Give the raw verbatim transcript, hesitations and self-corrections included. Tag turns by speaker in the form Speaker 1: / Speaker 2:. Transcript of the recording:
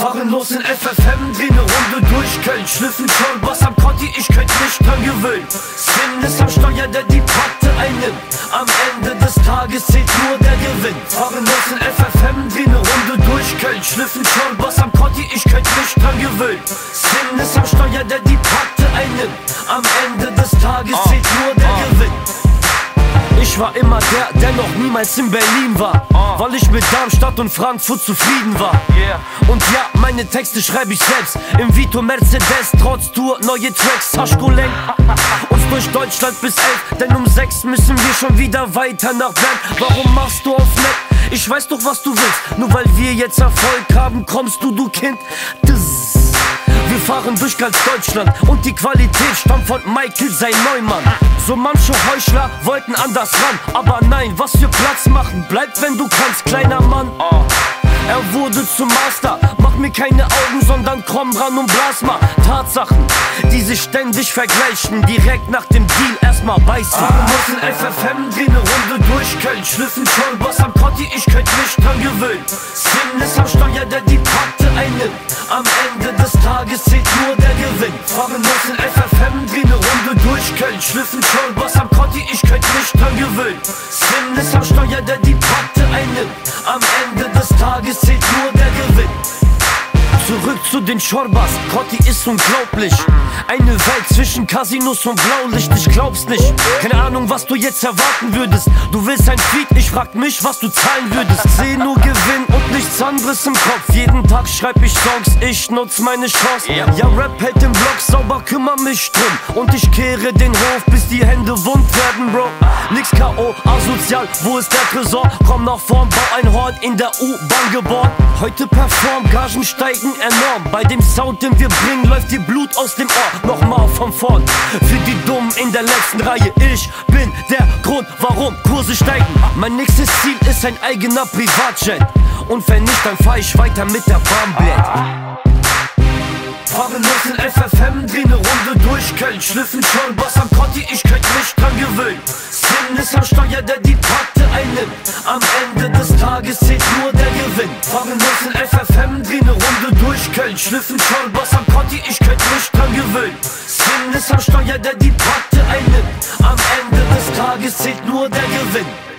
Speaker 1: Fahren los in F F M, drehen ne Runde durch Köln. Schlüffen schon was am Conti, ich könnt nicht dran gewöhnen. Sven ist am Steuer, der die Pakte einnimmt. Am Ende des Tages zählt nur der Gewinn. Fahren los in F F M, drehen ne Runde durch Köln. Schlüffen schon was am Conti, ich könnt nicht dran gewöhnen. Sven ist am Steuer, der die Pakte einnimmt. Am Ende des Tages zählt nur der Gewinn. Ich war immer der, der noch niemals in Berlin war, uh. weil ich mit Darmstadt und Frankfurt zufrieden war. Yeah. Und ja, meine Texte schreibe ich selbst im Vito Mercedes, trotz Tour, neue Tracks, Taschko lenkt uns durch Deutschland bis elf, denn um sechs müssen wir schon wieder weiter nach Bern. Warum machst du auf nett? Ich weiß doch, was du willst. Nur weil wir jetzt Erfolg haben, kommst du, du Kind. Das Wir fahren durch ganz Deutschland und die Qualität stammt von Michael, sein Neumann. So manche Heuchler wollten anders ran, aber nein, was für Platz machen, bleibt wenn du kannst, kleiner Mann. Er wurde zum Master, mach mir keine Augen, sondern komm ran und blas mal. Tatsachen, die sich ständig vergleichen, direkt nach dem Deal erstmal beißen. Wir müssen F F M, drehen ne Runde durch Köln. Schlüffen schon was am Conti, ich könnt mich dran gewöhnen. Sven ist am Steuer, der die Pakte einnimmt. Am Ende des Tages zählt nur der Gewinn. Fahren los in F F M, drehen ne Runde durch Köln. Schlüffen schon was am Conti, ich könnt mich dran gewöhnen. Sven ist am Steuer, der die Pakte einnimmt. Am Ende des Tages zählt nur der Gewinn. Zurück zu den Schorbas, Conti ist unglaublich. Eine Welt zwischen Casinos und Blaulicht, ich glaub's nicht. Keine Ahnung, was du jetzt erwarten würdest. Du willst ein Feed, ich frag mich, was du zahlen würdest. Seh nur Gewinn und nichts anderes im Kopf. Jeden Tag schreib ich Songs, ich nutz meine Chance. Ja, Rap hält den Block sauber, kümmer mich drum. Und ich kehre den Hof, bis die Hände wund werden, Bro. Nix K O, asozial, wo ist der Tresor? Komm nach vorn, bau ein Hort, in der U-Bahn geboren. Heute perform, Gagen steigen enorm. Bei dem Sound, den wir bringen, läuft dir Blut aus dem Ohr. Nochmal von vorn, für die Dummen in der letzten Reihe. Ich bin der Grund, warum Kurse steigen. Mein nächstes Ziel ist ein eigener Privatjet. Und wenn nicht, dann fahr ich weiter mit der Bahnblät. Fahren los in F F M, drehen ne Runde durch Köln. Schlüffen schon was am Conti, ich könnt mich dran gewöhnen. Sven ist am Steuer, der die Pakte einnimmt. Am Ende des Tages zählt nur der Gewinn. Fahren los in F F M, drehen ne Runde durch Köln. Schlüffen schon was am Conti, ich könnt mich dran gewöhnen. Sven ist am Steuer, der die Pakte einnimmt. Am Ende des Tages zählt nur der Gewinn.